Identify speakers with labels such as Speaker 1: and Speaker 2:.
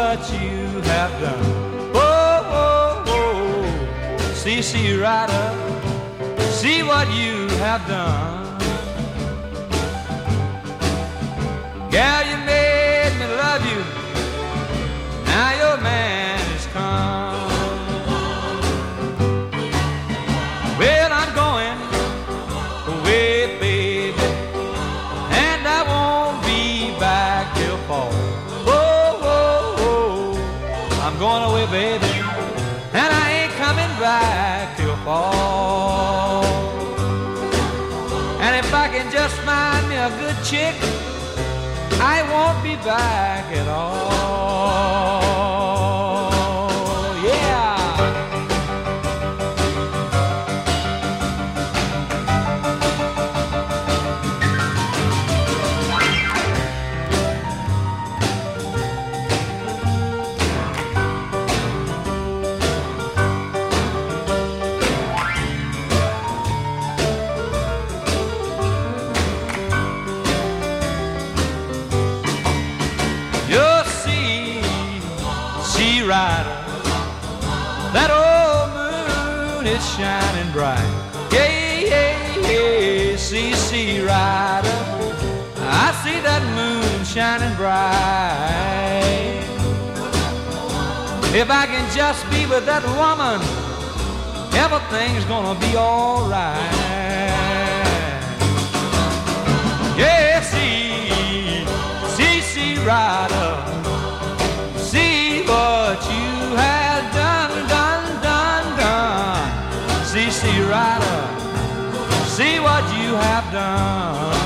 Speaker 1: what you have done. Oh, oh, oh, CC Rider, see what you have done. Girl, you made me love you, now your man is come. Well, I'm going away, baby, and I won't be back till fall. Oh, oh, oh, I'm going away, baby, and I ain't coming back till fall. And if I can just find me a good chick, I won't be back at all. Yeah. Rider, that old moon is shining bright. Yeah, yeah, yeah, CC Rider, I see that moon shining bright. If I can just be with that woman, everything's gonna be alright. Yeah, CC Rider, see what you have done, done, done, done. CC Rider, see what you have done.